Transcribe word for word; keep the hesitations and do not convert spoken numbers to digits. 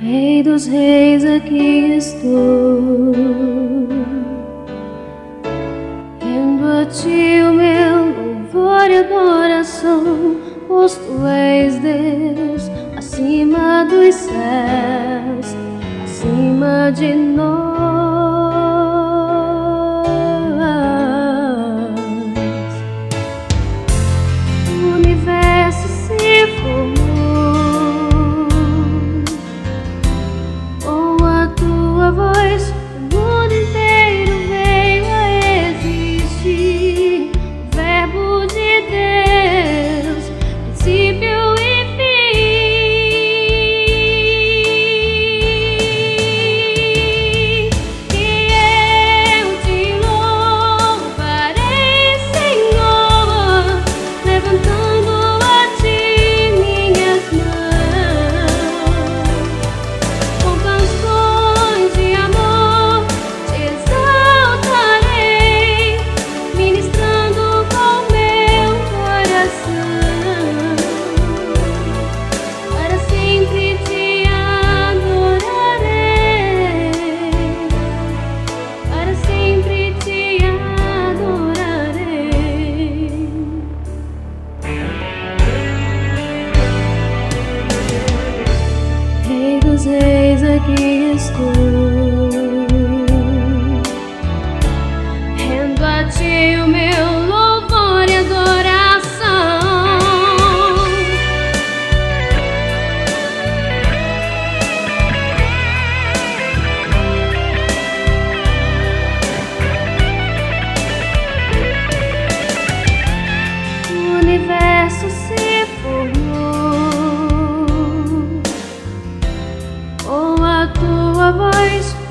Rei dos reis, aqui estou, rendo a ti o meu louvor e adoração, pois tu és Deus acima dos céus, acima de nós. O universo se formou com a tua voz, o mundo inteiro veio a existir. O Verbo de Deus, princípio e fim. E eu te louvarei, Senhor, levantando a ti minhas mãos, com canções de amor te exaltarei, ministrando com meu coração. Para sempre te adorarei, para sempre te adorarei. Rei dos reis, aqui estou, rendo a ti o meu louvor e adoração. O universo se formou com a tua voz,